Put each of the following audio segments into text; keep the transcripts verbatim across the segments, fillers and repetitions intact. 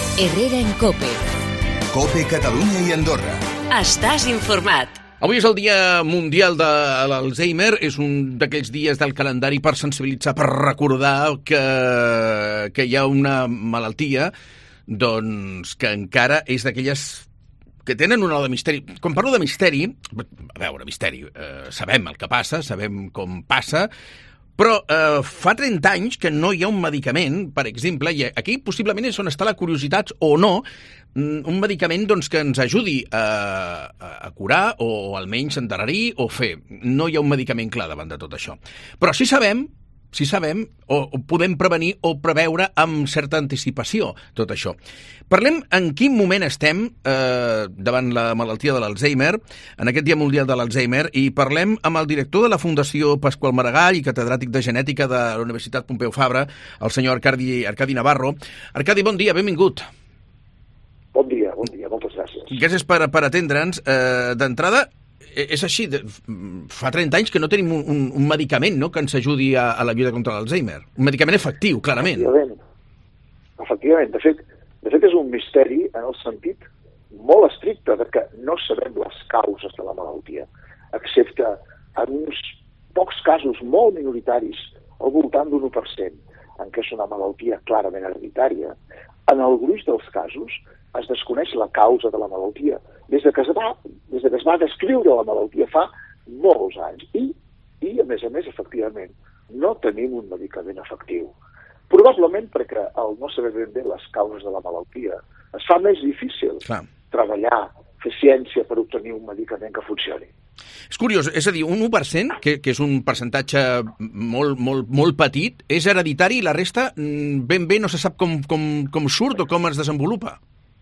Herrera en COPE. COPE Catalunya i Andorra. Estàs informat. Avui és el Dia Mundial de l'Alzheimer, és un d'aquells dies del calendari per sensibilitzar, per recordar que, que hi ha una malaltia doncs, que encara és d'aquelles que tenen una de misteri. Quan parlo de misteri, a veure, misteri, eh, sabem el que passa, sabem com passa, però eh, fa trenta anys que no hi ha un medicament, per exemple, i aquí possiblement és on està la curiositat o no, un medicament doncs, que ens ajudi a, a curar o almenys endarrerir o fer. No hi ha un medicament clar davant de tot això. Però sí sabem, sí sabem o, o podem prevenir o preveure amb certa anticipació tot això. Parlem en quin moment estem eh, davant la malaltia de l'Alzheimer, en aquest Dia Mundial de l'Alzheimer, i parlem amb el director de la Fundació Pasqual Maragall i catedràtic de Genètica de la Universitat Pompeu Fabra, el senyor Arcadi, Arcadi Navarro. Arcadi, bon dia, benvingut. Bon dia, bon dia, moltes gràcies. Gràcies per, per atendre'ns. Eh, D'entrada, és així, de, fa trenta anys que no tenim un, un, un medicament, no?, que ens ajudi a, a la lluita contra l'Alzheimer. Un medicament efectiu, clarament. Efectivament. Efectivament. De fet, de fet, és un misteri en el sentit molt estricte de que no sabem les causes de la malaltia, excepte en uns pocs casos molt minoritaris, al voltant d'un u per cent, en què és una malaltia clarament hereditària. En el gruix dels casos es desconeix la causa de la malaltia, des de que es va, des de que es va descriure la malaltia fa molts anys. I, i a més a més, efectivament, no tenim un medicament efectiu. Probablement perquè al no saber ben bé les causes de la malaltia es fa més difícil Clar. treballar, fer ciència per obtenir un medicament que funcioni. És curiós, és a dir, un u per cent, que, que és un percentatge molt, molt, molt petit, és hereditari i la resta ben bé no se sap com, com, com surt o com es desenvolupa.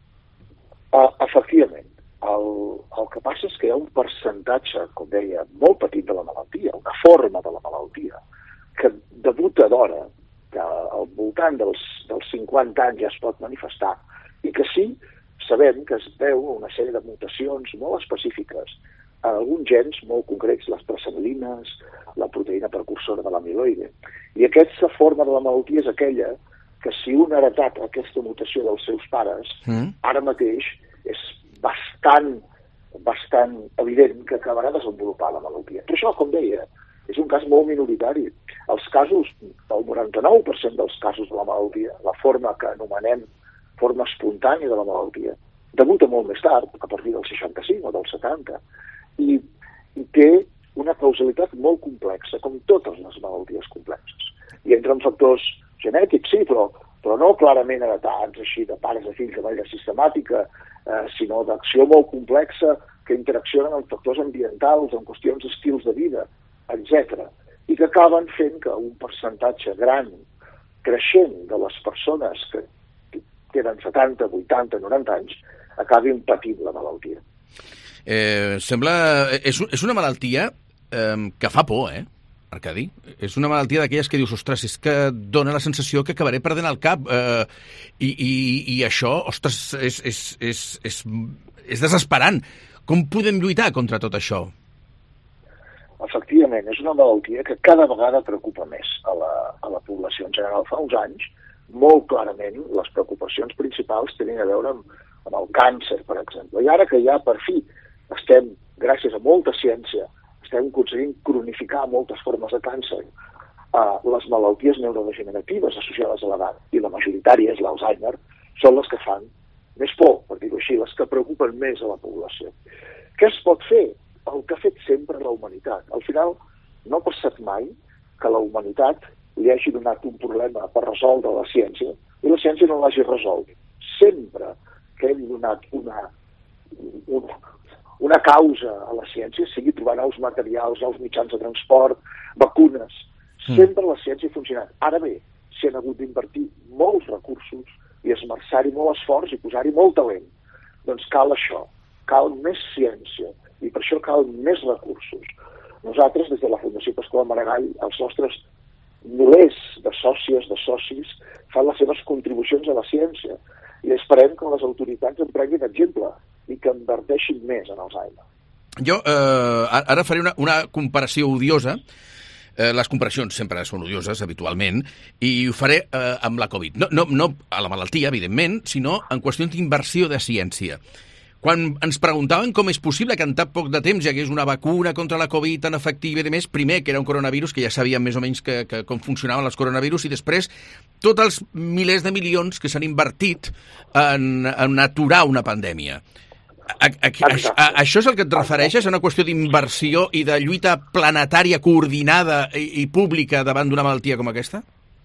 Uh, efectivament. El, el que passa és que hi ha un percentatge, com deia, molt petit de la malaltia, una forma de la malaltia, que debuta d'hora, que al voltant dels, dels cinquanta anys ja es pot manifestar, i que sí, sabem que es deu a una sèrie de mutacions molt específiques a alguns gens molt concrets, les presenilines, la proteïna precursora de l'amiloide. I aquesta forma de la malaltia és aquella que si un ha heretat aquesta mutació dels seus pares, mm. ara mateix és bastant, bastant evident que acabarà desenvolupant la malaltia. Però això, com deia, és un cas molt minoritari. Els casos, el noranta-nou per cent dels casos de la malaltia, la forma que anomenem forma espontània de la malaltia, debuta molt més tard, a partir del seixanta-cinc o del setanta, i, i té una causalitat molt complexa, com totes les malalties complexes. I entren factors genètics, sí, però, però no clarament heretats, així de pares a fills de manera sistemàtica, eh, sinó d'acció molt complexa que interaccionen amb factors ambientals, amb qüestions d'estils de vida, etcètera, i que acaben fent que un percentatge gran, creixent de les persones que tenen setanta, vuitanta, noranta anys, acabin patint la malaltia. Eh, sembla... És, és una malaltia eh, que fa por, eh? Arcadi, és una malaltia d'aquelles que dius, ostres, és que dona la sensació que acabaré perdent el cap eh, i, i, i això, ostres, és, és, és, és, és desesperant. Com podem lluitar contra tot això? Efectivament, és una malaltia que cada vegada preocupa més a la, a la població en general. Fa uns anys, molt clarament, les preocupacions principals tenien a veure amb, amb el càncer, per exemple. I ara que ja, per fi, estem, gràcies a molta ciència, estem aconseguint cronificar moltes formes de càncer, uh, les malalties neurodegeneratives associades a l'edat, i la majoritària és l'Alzheimer, són les que fan més por, per dir-ho així, les que preocupen més a la població. Què es pot fer? El que ha fet sempre la humanitat. Al final, no ha passat mai que la humanitat li hagi donat un problema per resoldre la ciència i la ciència no l'hagi resolt. Sempre que hem donat una... una una causa a la ciència, sigui trobar nous materials, nous mitjans de transport, vacunes, sempre la ciència ha funcionat. Ara bé, s'hi han hagut d'invertir molts recursos i esmerçar-hi molt esforç i posar-hi molt talent. Doncs cal això, cal més ciència i per això cal més recursos. Nosaltres, des de la Fundació Pasqual Maragall, els nostres milers de sòcies, de socis, fan les seves contribucions a la ciència i esperem que les autoritats en prenguin exemple i que inverteixin més en Alzheimer. Jo eh, ara faré una, una comparació odiosa. Eh, les comparacions sempre són odioses, habitualment, i ho faré eh, amb la Covid. No, no, no a la malaltia, evidentment, sinó en qüestions d'inversió de ciència. Quan ens preguntaven com és possible que en tan poc de temps hi hagués una vacuna contra la Covid tan efectiva i de més, primer, que era un coronavirus, que ja sabíem més o menys que, que, com funcionaven els coronavirus, i després tots els milers de milions que s'han invertit en, en aturar una pandèmia. A, a, a, a, això és el que et refereixes? A una qüestió d'inversió i de lluita planetària coordinada i, i pública davant d'una malaltia com aquesta?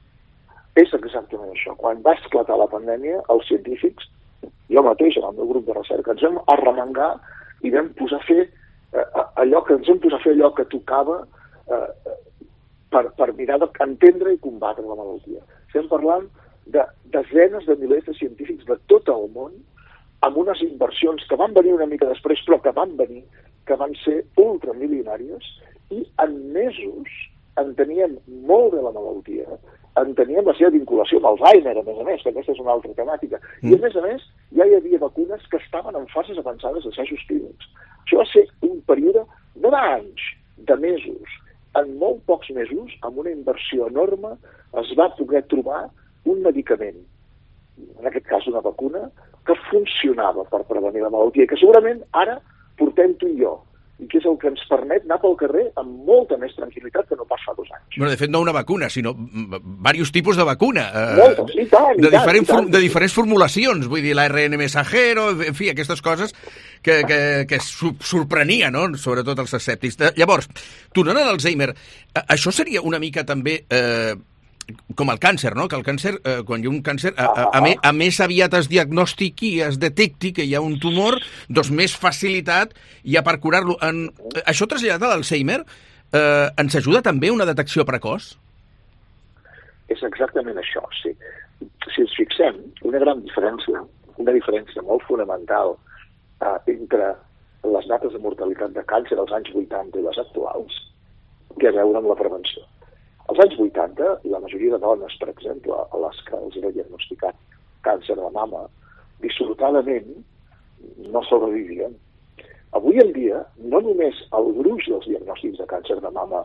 És exactament això. Quan va esclatar la pandèmia, els científics, jo mateix, en el meu grup de recerca, ens vam arremangar i vam posar a fer eh, allò que ens vam posar a fer allò que tocava eh, per, per mirar d'entendre i combatre la malaltia. Estem parlant de desenes de milers de científics de tot el món amb unes inversions que van venir una mica després, però que van venir, que van ser ultramilionàries, i en mesos enteníem molt bé la malaltia, enteníem la seva vinculació amb Alzheimer, a més a més, que aquesta és una altra temàtica. Mm. I a més a més, ja hi havia vacunes que estaven en fases avançades d'assajos clínics. Això va ser un període no d'anys, de mesos. En molt pocs mesos, amb una inversió enorme, es va poder trobar un medicament, en aquest cas una vacuna, que funcionava per prevenir la malaltia, que segurament ara portem tu i jo, i que és el que ens permet anar pel carrer amb molta més tranquil·litat que no pas fa dos anys. Bueno, de fet, no una vacuna, sinó diversos tipus de vacuna. Eh, Moltes, i tant, i de, tant, diferent, i tant. De diferents formulacions, vull dir, l'A R N mensajero, en fi, aquestes coses que, que, que sorprenia, no?, sobretot els escèptics. Llavors, tornant a l'Alzheimer, això seria una mica també... Eh, com el càncer, no? Que el càncer, eh, quan hi ha un càncer, a, a, a, més, a més aviat es diagnostiqui i es detecti que hi ha un tumor, doncs més facilitat hi ha per curar-lo. En, això traslladat a l'Alzheimer eh, ens ajuda també una detecció precoç? És exactament això, sí. Si ens fixem, una gran diferència, una diferència molt fonamental eh, entre les dates de mortalitat de càncer dels anys vuitanta i les actuals, té a veure amb la prevenció. Als anys vuitanta, la majoria de dones, per exemple, a les que els era diagnosticat càncer de mama, dissortadament no sobrevivien. Avui en dia, no només el gruix dels diagnòstics de càncer de mama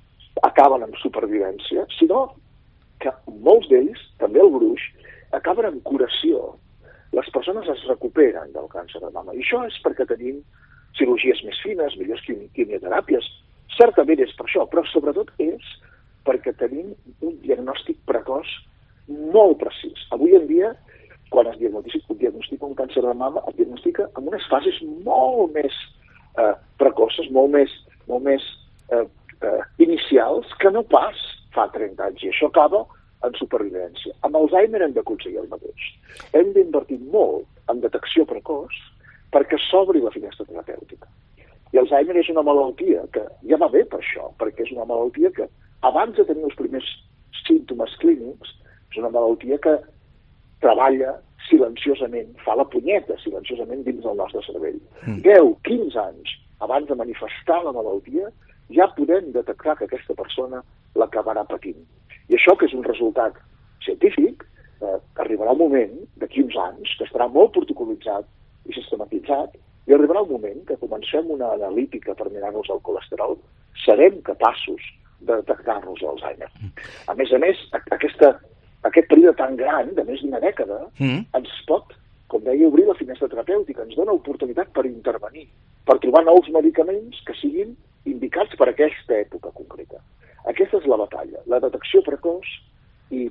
acaben amb supervivència, sinó que molts d'ells, també el gruix, acaben amb curació. Les persones es recuperen del càncer de mama. I això és perquè tenim cirurgies més fines, millors quimioteràpies. Certament és per això, però sobretot és perquè tenim un diagnòstic precoç molt precís. Avui en dia, quan es diagnostica, diagnostica un càncer de mama, es diagnostica amb unes fases molt més eh, precoces, molt més, molt més eh, eh, inicials, que no pas fa trenta anys. I això acaba en supervivència. Amb Alzheimer hem d'aconseguir el mateix. Hem d'invertir molt en detecció precoç perquè s'obri la finestra terapèutica. I Alzheimer és una malaltia que ja va bé per això, perquè és una malaltia que abans de tenir els primers símptomes clínics, és una malaltia que treballa silenciosament, fa la punyeta silenciosament dins del nostre cervell. Mm. deu, quinze anys abans de manifestar la malaltia, ja podem detectar que aquesta persona l'acabarà patint. I això, que és un resultat científic, eh, arribarà un moment, d'aquí uns anys, que estarà molt protocolitzat i sistematitzat, i arribarà un moment que comencem una analítica per mirar-nos el colesterol, serem capaços de detectar-nos l'Alzheimer. A més a més, aquesta, aquest període tan gran, de més d'una dècada, mm. ens pot, com deia, obrir la finestra terapèutica, ens dona oportunitat per intervenir, per trobar nous medicaments que siguin indicats per aquesta època concreta. Aquesta és la batalla, la detecció precoç i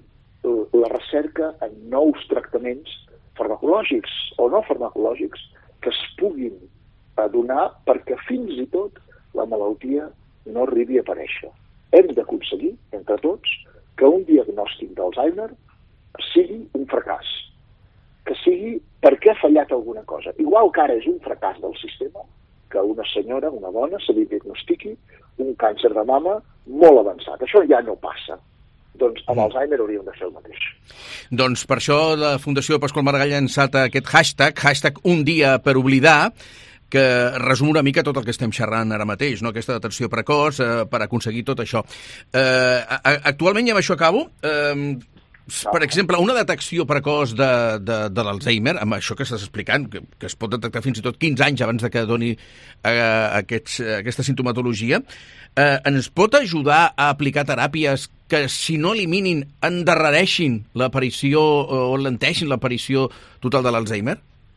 la recerca en nous tractaments farmacològics o no farmacològics que es puguin donar perquè fins i tot la malaltia no arribi a aparèixer. Hem d'aconseguir, entre tots, que un diagnòstic d'Alzheimer sigui un fracàs, que sigui perquè ha fallat alguna cosa. Igual que ara és un fracàs del sistema, que una senyora, una dona, se li diagnostiqui un càncer de mama molt avançat. Això ja no passa. Doncs amb Alzheimer hauríem de fer el mateix. Doncs per això la Fundació Pasqual Maragall ha ençat aquest hashtag, hashtag un dia per oblidar, que resum una mica tot el que estem xerrant ara mateix, no? Aquesta detenció precoç eh, per aconseguir tot això. Eh, actualment, i amb això acabo, eh, per exemple, una detecció precoç de, de, de l'Alzheimer, amb això que estàs explicant, que, que es pot detectar fins i tot quinze anys abans de que doni eh, aquests, aquesta sintomatologia, eh, ens pot ajudar a aplicar teràpies que, si no eliminin, endarrereixin l'aparició o lenteixin l'aparició total de l'Alzheimer?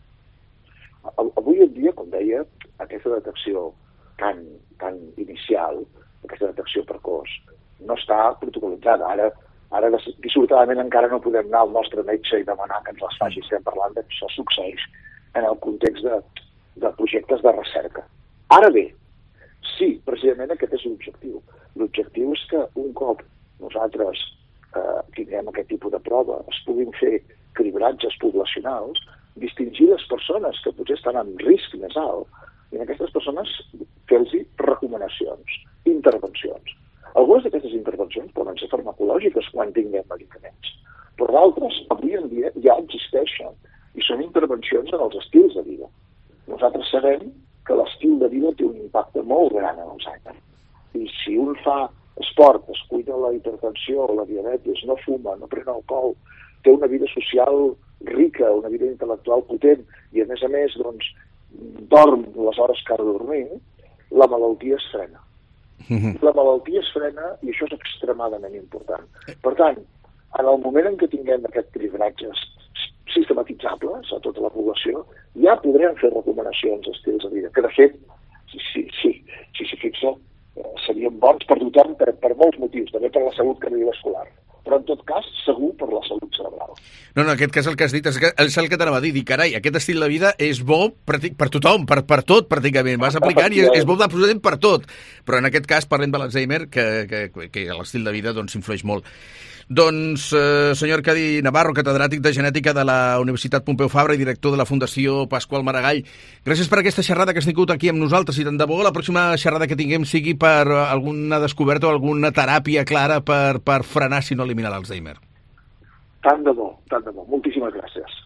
Avui en dia, com deia, aquesta detecció tan, tan inicial, aquesta detecció precoç, no està protocolitzada. Ara, ara dissortadament encara no podem anar al nostre metge i demanar que ens les faci. Estem parlant que això succeeix en el context de, de projectes de recerca. Ara bé, sí, precisament aquest és l'objectiu. L'objectiu és que un cop nosaltres eh, tinguem aquest tipus de prova, es puguin fer cribratges poblacionals, distingir les persones que potser estan en risc més alt i en aquestes persones fer-los recomanacions, intervencions. Algunes d'aquestes intervencions poden ser farmacològiques quan tinguem medicaments, però d'altres avui en dia ja existeixen i són intervencions en els estils de vida. Nosaltres sabem que l'estil de vida té un impacte molt gran en l'Alzheimer. I si un fa esport, es cuida la hipertensió, la diabetis, no fuma, no pren alcohol, té una vida social rica, una vida intel·lectual potent i a més a més doncs, dorm les hores que ha de dormir, la malaltia es frena. La malaltia es frena i això és extremadament important. Per tant, en el moment en què tinguem aquest cribratge sistematitzables a tota la població, ja podrem fer recomanacions d'estils de vida, que de fet, si s'hi si, si, si fixa, eh, serien bons per tothom per, per molts motius, també per la salut cardiovascular, però en tot cas segur per la salut cerebral. No, no, en aquest cas el que has dit és, que, és el que t'anava a dir, dir, carai, aquest estil de vida és bo per, per tothom, per, per tot pràcticament, vas aplicant i és, és bo absolutament per tot, però en aquest cas parlem de l'Alzheimer, que, que, que l'estil de vida doncs influeix molt. Doncs, eh, senyor Arcadi Navarro, catedràtic de Genètica de la Universitat Pompeu Fabra i director de la Fundació Pasqual Maragall, gràcies per aquesta xerrada que has tingut aquí amb nosaltres i tant de bo la pròxima xerrada que tinguem sigui per alguna descoberta o alguna teràpia clara per, per frenar, si no eliminar l'Alzheimer. Tant de bo, tant de bo. Moltíssimes gràcies.